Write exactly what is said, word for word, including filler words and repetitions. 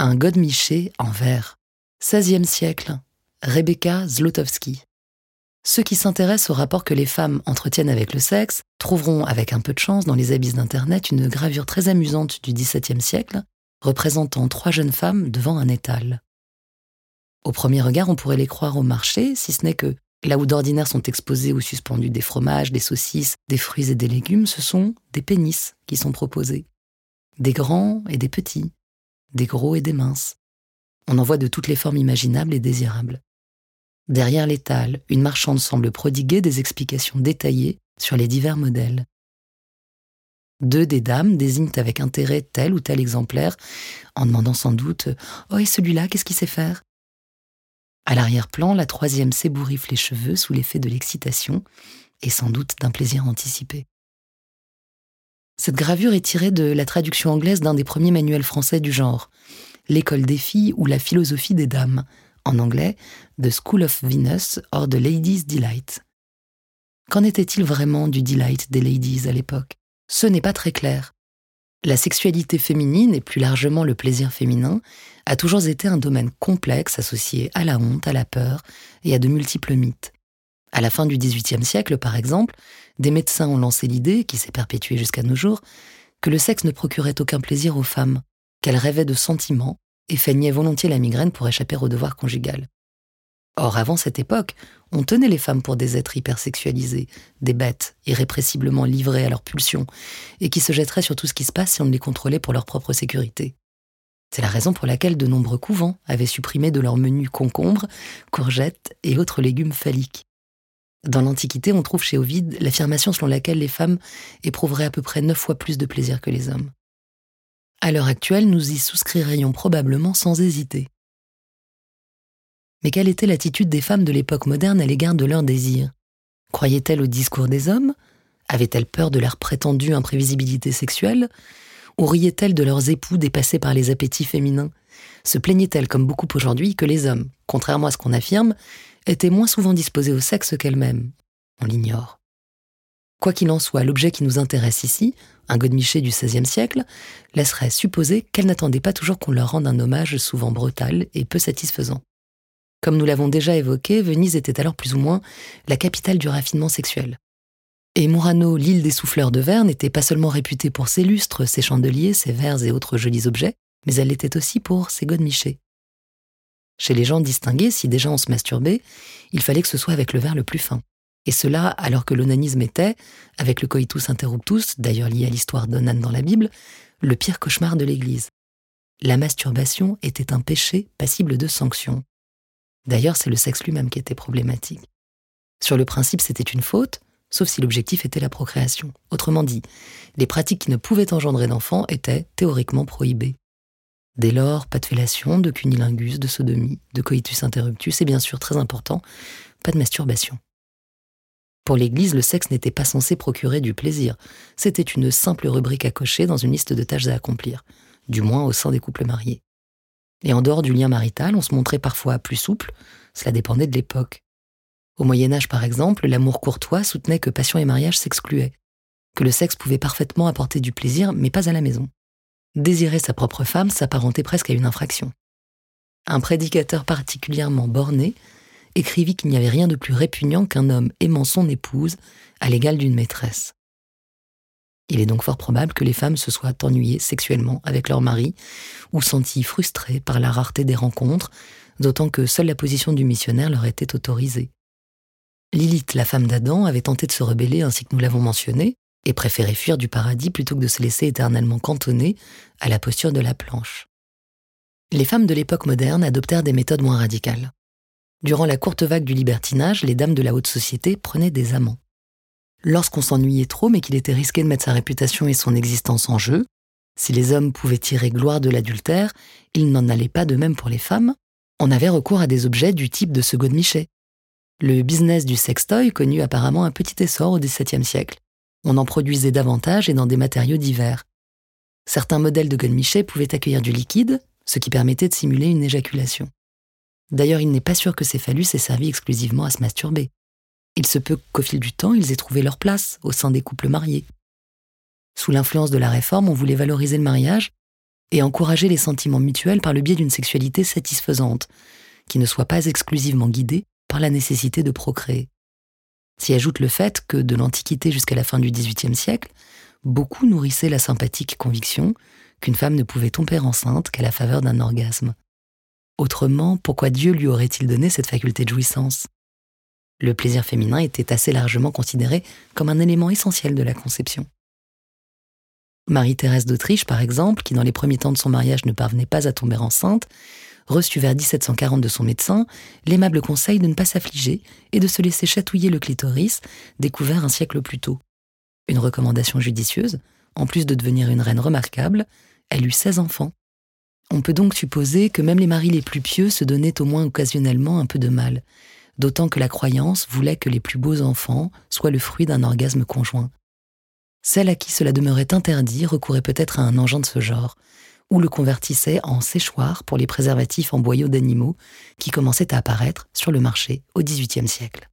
Un godemiché en verre. seizième siècle. Rebecca Zlotowski. Ceux qui s'intéressent au rapport que les femmes entretiennent avec le sexe trouveront, avec un peu de chance, dans les abysses d'Internet, une gravure très amusante du dix-septième siècle, représentant trois jeunes femmes devant un étal. Au premier regard, on pourrait les croire au marché, si ce n'est que, là où d'ordinaire sont exposés ou suspendus des fromages, des saucisses, des fruits et des légumes, ce sont des pénis qui sont proposés. Des grands et des petits, des gros et des minces. On en voit de toutes les formes imaginables et désirables. Derrière l'étal, une marchande semble prodiguer des explications détaillées sur les divers modèles. Deux des dames désignent avec intérêt tel ou tel exemplaire, en demandant sans doute « Oh, et celui-là, qu'est-ce qu'il sait faire ?» À l'arrière-plan, la troisième s'ébouriffe les cheveux sous l'effet de l'excitation et sans doute d'un plaisir anticipé. Cette gravure est tirée de la traduction anglaise d'un des premiers manuels français du genre, L'école des filles ou la philosophie des dames, en anglais, The School of Venus or The Ladies' Delight. Qu'en était-il vraiment du delight des ladies à l'époque ? Ce n'est pas très clair. La sexualité féminine, et plus largement le plaisir féminin, a toujours été un domaine complexe associé à la honte, à la peur et à de multiples mythes. À la fin du dix-huitième siècle, par exemple, des médecins ont lancé l'idée, qui s'est perpétuée jusqu'à nos jours, que le sexe ne procurait aucun plaisir aux femmes, qu'elles rêvaient de sentiments et feignaient volontiers la migraine pour échapper au devoir conjugal. Or, avant cette époque, on tenait les femmes pour des êtres hypersexualisés, des bêtes irrépressiblement livrées à leurs pulsions, et qui se jetteraient sur tout ce qui se passe si on ne les contrôlait pour leur propre sécurité. C'est la raison pour laquelle de nombreux couvents avaient supprimé de leur menu concombres, courgettes et autres légumes phalliques. Dans l'Antiquité, on trouve chez Ovide l'affirmation selon laquelle les femmes éprouveraient à peu près neuf fois plus de plaisir que les hommes. À l'heure actuelle, nous y souscririons probablement sans hésiter. Mais quelle était l'attitude des femmes de l'époque moderne à l'égard de leurs désirs ? Croyaient-elles au discours des hommes ? Avaient-elles peur de leur prétendue imprévisibilité sexuelle ? Ou riaient-elles de leurs époux dépassés par les appétits féminins ? Se plaignaient-elles, comme beaucoup aujourd'hui, que les hommes, contrairement à ce qu'on affirme, étaient moins souvent disposés au sexe qu'elles-mêmes ? On l'ignore. Quoi qu'il en soit, l'objet qui nous intéresse ici, un godemiché du seizième siècle, laisserait supposer qu'elles n'attendaient pas toujours qu'on leur rende un hommage souvent brutal et peu satisfaisant. Comme nous l'avons déjà évoqué, Venise était alors plus ou moins la capitale du raffinement sexuel. Et Murano, l'île des souffleurs de verre, n'était pas seulement réputée pour ses lustres, ses chandeliers, ses verres et autres jolis objets, mais elle l'était aussi pour ses godemichés. Chez les gens distingués, si déjà on se masturbait, il fallait que ce soit avec le verre le plus fin. Et cela alors que l'onanisme était, avec le coitus interruptus, d'ailleurs lié à l'histoire d'Onan dans la Bible, le pire cauchemar de l'Église. La masturbation était un péché passible de sanction. D'ailleurs, c'est le sexe lui-même qui était problématique. Sur le principe, c'était une faute, sauf si l'objectif était la procréation. Autrement dit, les pratiques qui ne pouvaient engendrer d'enfants étaient théoriquement prohibées. Dès lors, pas de fellation, de cunilingus, de sodomie, de coitus interruptus, et bien sûr, très important, pas de masturbation. Pour l'Église, le sexe n'était pas censé procurer du plaisir. C'était une simple rubrique à cocher dans une liste de tâches à accomplir, du moins au sein des couples mariés. Et en dehors du lien marital, on se montrait parfois plus souple, cela dépendait de l'époque. Au Moyen-Âge, par exemple, l'amour courtois soutenait que passion et mariage s'excluaient, que le sexe pouvait parfaitement apporter du plaisir, mais pas à la maison. Désirer sa propre femme s'apparentait presque à une infraction. Un prédicateur particulièrement borné écrivit qu'il n'y avait rien de plus répugnant qu'un homme aimant son épouse à l'égal d'une maîtresse. Il est donc fort probable que les femmes se soient ennuyées sexuellement avec leur mari ou senties frustrées par la rareté des rencontres, d'autant que seule la position du missionnaire leur était autorisée. Lilith, la femme d'Adam, avait tenté de se rebeller ainsi que nous l'avons mentionné et préféré fuir du paradis plutôt que de se laisser éternellement cantonner à la posture de la planche. Les femmes de l'époque moderne adoptèrent des méthodes moins radicales. Durant la courte vague du libertinage, les dames de la haute société prenaient des amants. Lorsqu'on s'ennuyait trop mais qu'il était risqué de mettre sa réputation et son existence en jeu, si les hommes pouvaient tirer gloire de l'adultère, il n'en allait pas de même pour les femmes, on avait recours à des objets du type de ce godemiché. Le business du sextoy connut apparemment un petit essor au dix-septième siècle. On en produisait davantage et dans des matériaux divers. Certains modèles de godemiché pouvaient accueillir du liquide, ce qui permettait de simuler une éjaculation. D'ailleurs, il n'est pas sûr que ces phallus aient servi exclusivement à se masturber. Il se peut qu'au fil du temps, ils aient trouvé leur place au sein des couples mariés. Sous l'influence de la Réforme, on voulait valoriser le mariage, et encourager les sentiments mutuels par le biais d'une sexualité satisfaisante, qui ne soit pas exclusivement guidée par la nécessité de procréer. S'y ajoute le fait que, de l'Antiquité jusqu'à la fin du dix-huitième siècle, beaucoup nourrissaient la sympathique conviction qu'une femme ne pouvait tomber enceinte qu'à la faveur d'un orgasme. Autrement, pourquoi Dieu lui aurait-il donné cette faculté de jouissance ? Le plaisir féminin était assez largement considéré comme un élément essentiel de la conception. Marie-Thérèse d'Autriche, par exemple, qui dans les premiers temps de son mariage ne parvenait pas à tomber enceinte, reçut vers dix-sept cent quarante de son médecin l'aimable conseil de ne pas s'affliger et de se laisser chatouiller le clitoris, découvert un siècle plus tôt. Une recommandation judicieuse, en plus de devenir une reine remarquable, elle eut seize enfants. On peut donc supposer que même les maris les plus pieux se donnaient au moins occasionnellement un peu de mal, d'autant que la croyance voulait que les plus beaux enfants soient le fruit d'un orgasme conjoint. Celle à qui cela demeurait interdit recourait peut-être à un engin de ce genre, ou le convertissait en séchoir pour les préservatifs en boyaux d'animaux qui commençaient à apparaître sur le marché au dix-huitième siècle.